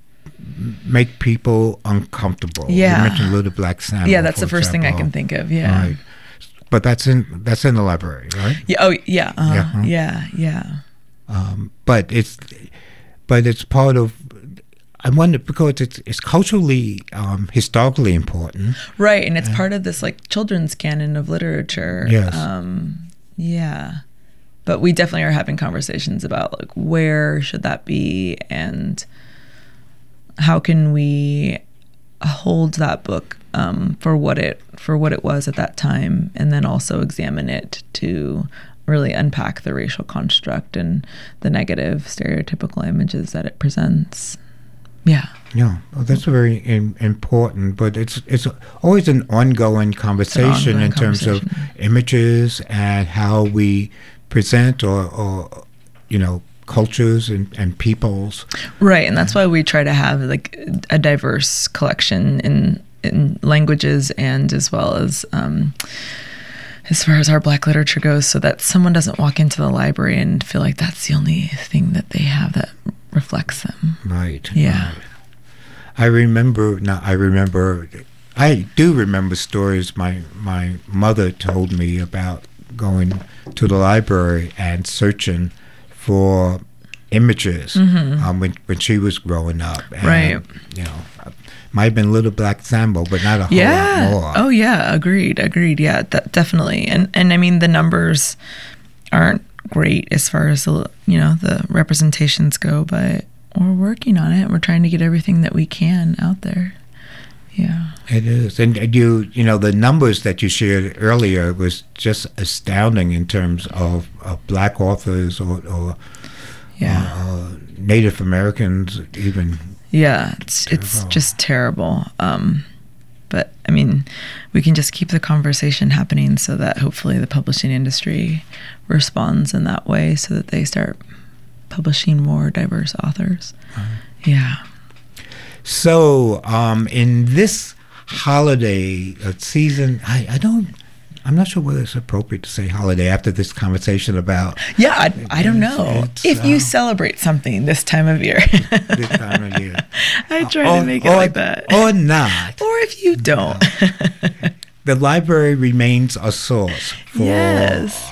make people uncomfortable. Yeah. You mentioned Little Black Sambo. Yeah, that's the for first thing I example. can think of. Yeah. Right. But that's in the library, right? Yeah. Oh, yeah. Yeah. Yeah. But it's part of. I wonder because it's culturally, historically important. Right, and it's part of this like children's canon of literature. Yes. Yeah. But we definitely are having conversations about like where should that be and how can we hold that book for what it was at that time, and then also examine it to really unpack the racial construct and the negative stereotypical images that it presents. Yeah. Yeah, well, that's very important, but it's always an ongoing conversation in terms of images and how we present or cultures and peoples. Right, and that's why we try to have like a diverse collection in languages and as well as far as our Black literature goes, so that someone doesn't walk into the library and feel like that's the only thing that they have that reflects them. Right. Yeah. Right. I do remember stories my mother told me about going to the library and searching for images when she was growing up. And, right. Might have been Little Black Sambo, but not a whole lot more. Oh, yeah. Agreed. Yeah, definitely. And I mean, the numbers aren't great as far as the representations go, but we're working on it. We're trying to get everything that we can out there. Yeah. It is. And the numbers that you shared earlier was just astounding in terms of Black authors or Native Americans even. Yeah, it's just terrible. But, I mean, we can just keep the conversation happening so that hopefully the publishing industry responds in that way so that they start publishing more diverse authors. Yeah. So, in this holiday season, I'm not sure whether it's appropriate to say holiday after this conversation about. Yeah, I don't know. If you celebrate something this time of year. This time of year. I try to make it like that. Or not. Or if you don't. The library remains a source for. Yes.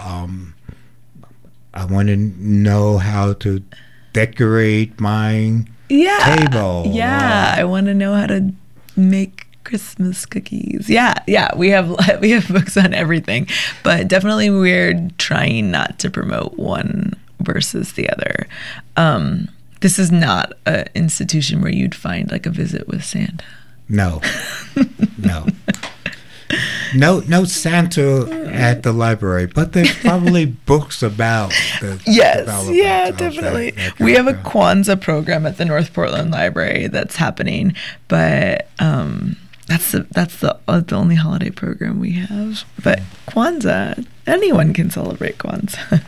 I want to know how to decorate my table. Yeah, I want to know how to make Christmas cookies. Yeah, we have books on everything, but definitely we're trying not to promote one versus the other. This is not an institution where you'd find like a visit with Santa. No. No Santa at the library, but there's probably books about the definitely. We have a Kwanzaa program at the North Portland Library that's happening, but that's the only holiday program we have. But Kwanzaa, anyone can celebrate Kwanzaa.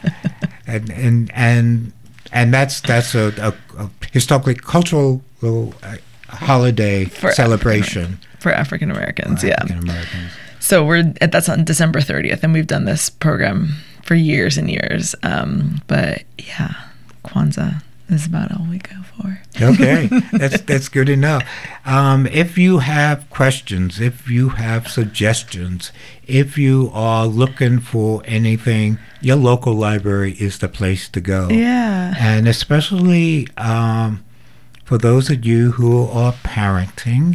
and that's a historically cultural holiday celebration for African Americans. African Americans. So that's on December 30th, and we've done this program for years and years. But yeah, Kwanzaa is about all we go for. Okay, that's good enough. If you have questions, if you have suggestions, if you are looking for anything, your local library is the place to go. Yeah, and especially for those of you who are parenting.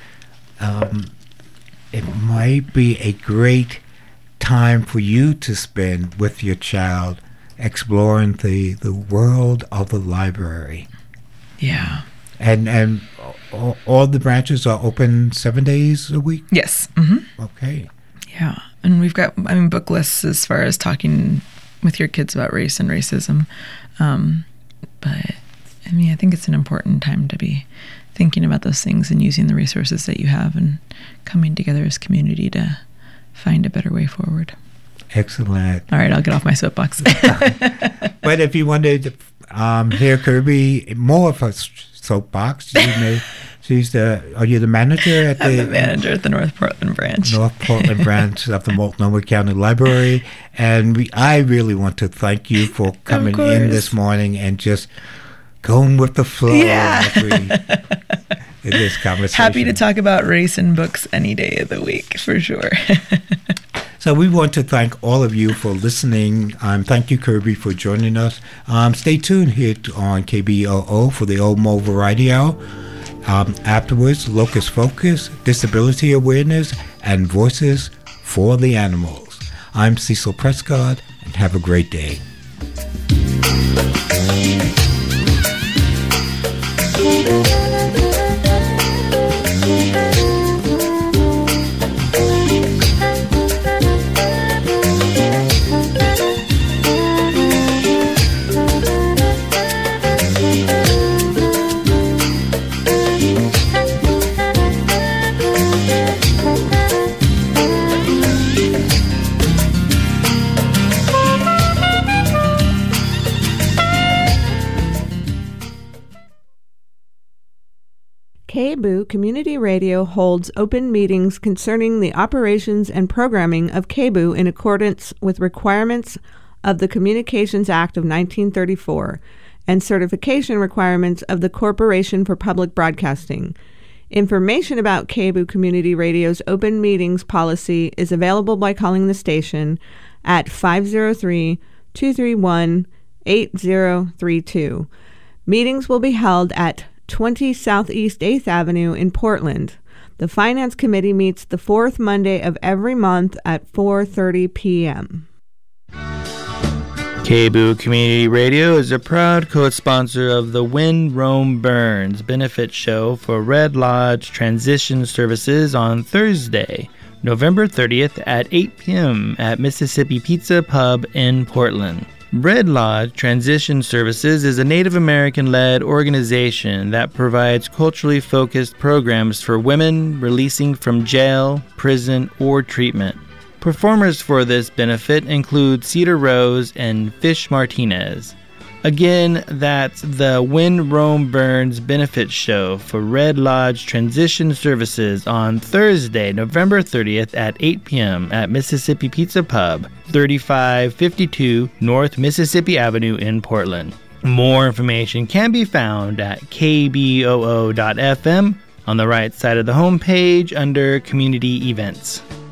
It might be a great time for you to spend with your child exploring the world of the library. Yeah. And all the branches are open 7 days a week? Yes. Mm-hmm. Okay. Yeah. And we've got, book lists as far as talking with your kids about race and racism. But, I think it's an important time to be thinking about those things and using the resources that you have and coming together as community to find a better way forward. Excellent. All right, I'll get off my soapbox. But if you wanted to hear Kirby more of a soapbox, are you the manager at I'm the manager at the North Portland branch. North Portland branch of the Multnomah County Library. And I really want to thank you for coming in this morning and just going with the flow. Yeah. this conversation. Happy to talk about race and books any day of the week, for sure. So we want to thank all of you for listening. Thank you, Kirby, for joining us. Stay tuned here on KBOO for the Old Mo Variety Hour. Afterwards, Locust Focus, Disability Awareness, and Voices for the Animals. I'm Cecil Prescott, and have a great day. KBOO Community Radio holds open meetings concerning the operations and programming of KBOO in accordance with requirements of the Communications Act of 1934 and certification requirements of the Corporation for Public Broadcasting. Information about KBOO Community Radio's open meetings policy is available by calling the station at 503-231-8032. Meetings will be held at 20 Southeast 8th Avenue in Portland. The Finance Committee meets the fourth Monday of every month at 4:30 p.m. KBOO Community Radio is a proud co-sponsor of the When Rome Burns benefit show for Red Lodge Transition Services on Thursday, November 30th at 8 p.m. at Mississippi Pizza Pub in Portland. Red Lodge Transition Services is a Native American-led organization that provides culturally focused programs for women releasing from jail, prison, or treatment. Performers for this benefit include Cedar Rose and Fish Martinez. Again, that's the When Rome Burns benefit show for Red Lodge Transition Services on Thursday, November 30th at 8 p.m. at Mississippi Pizza Pub, 3552 North Mississippi Avenue in Portland. More information can be found at kboo.fm on the right side of the homepage under Community Events.